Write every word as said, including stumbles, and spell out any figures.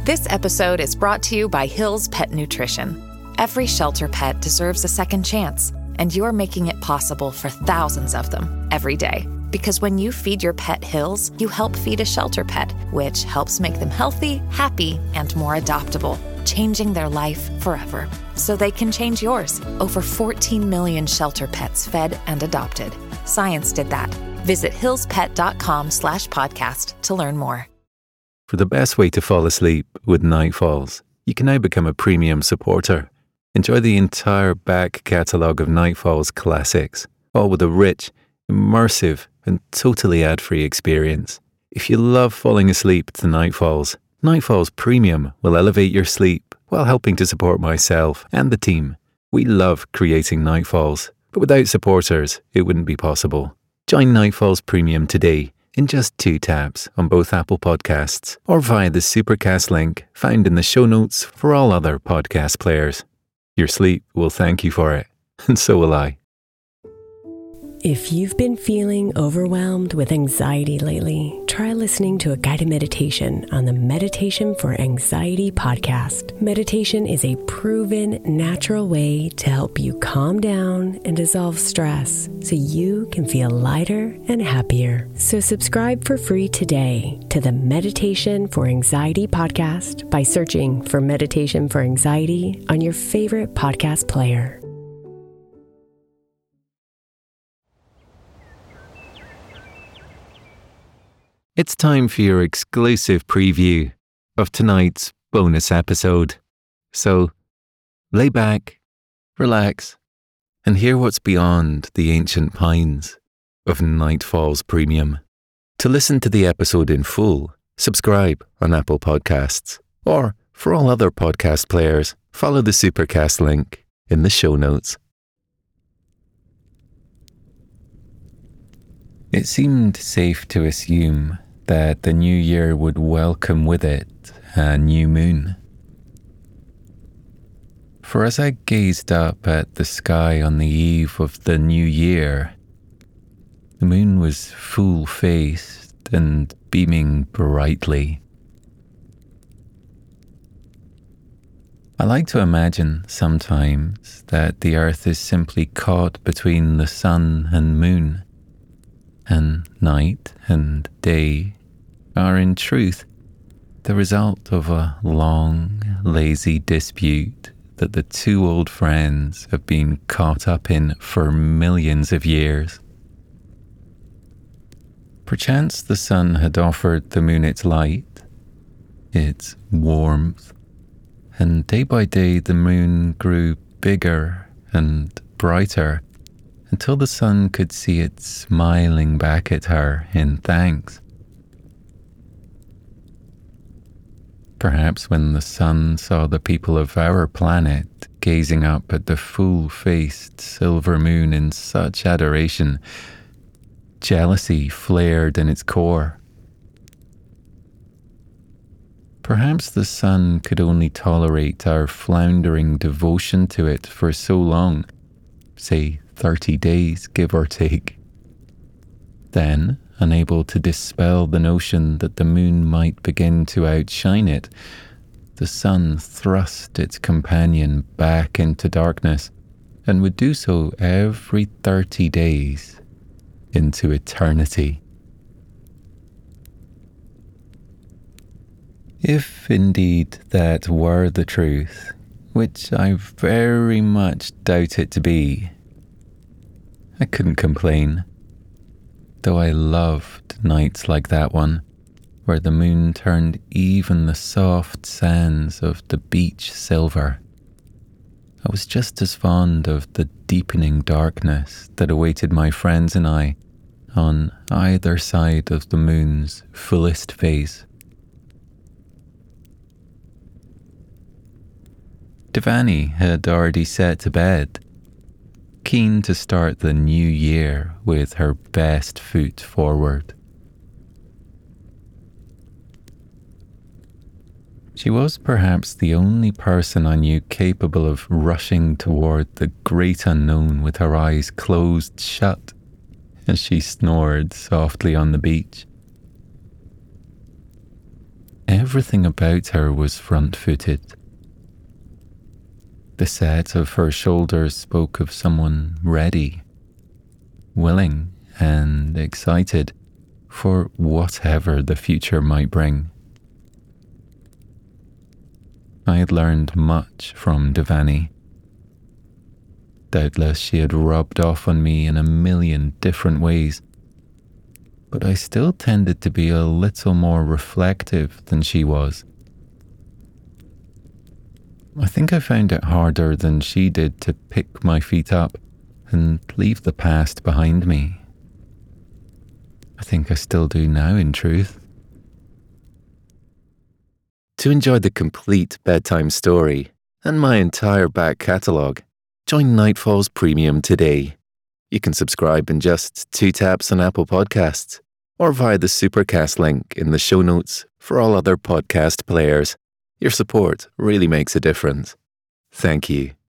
This episode is brought to you by Hill's Pet Nutrition. Every shelter pet deserves a second chance, and you're making it possible for thousands of them every day. Because when you feed your pet Hill's, you help feed a shelter pet, which helps make them healthy, happy, and more adoptable, changing their life forever. So they can change yours. Over fourteen million shelter pets fed and adopted. Science did that. Visit hillspet.com slash podcast to learn more. For the best way to fall asleep with Nightfalls, you can now become a premium supporter. Enjoy the entire back catalogue of Nightfalls classics, all with a rich, immersive, and totally ad-free experience. If you love falling asleep to Nightfalls, Nightfalls Premium will elevate your sleep while helping to support myself and the team. We love creating Nightfalls, but without supporters, it wouldn't be possible. Join Nightfalls Premium today in just two taps on both Apple Podcasts or via the Supercast link found in the show notes for all other podcast players. Your sleep will thank you for it, and so will I. If you've been feeling overwhelmed with anxiety lately, try listening to a guided meditation on the Meditation for Anxiety podcast. Meditation is a proven, natural way to help you calm down and dissolve stress so you can feel lighter and happier. So subscribe for free today to the Meditation for Anxiety podcast by searching for Meditation for Anxiety on your favorite podcast player. It's time for your exclusive preview of tonight's bonus episode. So, lay back, relax, and hear what's beyond the ancient pines of Nightfalls Premium. To listen to the episode in full, subscribe on Apple Podcasts, or for all other podcast players, follow the Supercast link in the show notes. It seemed safe to assume that the new year would welcome with it a new moon. For as I gazed up at the sky on the eve of the new year, the moon was full-faced and beaming brightly. I like to imagine sometimes that the earth is simply caught between the sun and moon, and night and day are in truth the result of a long, lazy dispute that the two old friends have been caught up in for millions of years. Perchance the sun had offered the moon its light, its warmth, and day by day the moon grew bigger and brighter until the sun could see it smiling back at her in thanks. Perhaps when the sun saw the people of our planet gazing up at the full-faced silver moon in such adoration, jealousy flared in its core. Perhaps the sun could only tolerate our floundering devotion to it for so long, say thirty days, give or take. Then, unable to dispel the notion that the moon might begin to outshine it, the sun thrust its companion back into darkness, and would do so every thirty days into eternity. If indeed that were the truth, which I very much doubt it to be, I couldn't complain, though I loved nights like that one, where the moon turned even the soft sands of the beach silver. I was just as fond of the deepening darkness that awaited my friends and I on either side of the moon's fullest phase. Devani had already set to bed, keen to start the new year with her best foot forward. She was perhaps the only person I knew capable of rushing toward the great unknown with her eyes closed shut as she snored softly on the beach. Every everything about her was front-footed. The set of her shoulders spoke of someone ready, willing, and excited for whatever the future might bring. I had learned much from Devani. Doubtless she had rubbed off on me in a million different ways, but I still tended to be a little more reflective than she was. I think I found it harder than she did to pick my feet up and leave the past behind me. I think I still do now, in truth. To enjoy the complete bedtime story and my entire back catalogue, join Nightfalls Premium today. You can subscribe in just two taps on Apple Podcasts or via the Supercast link in the show notes for all other podcast players. Your support really makes a difference. Thank you.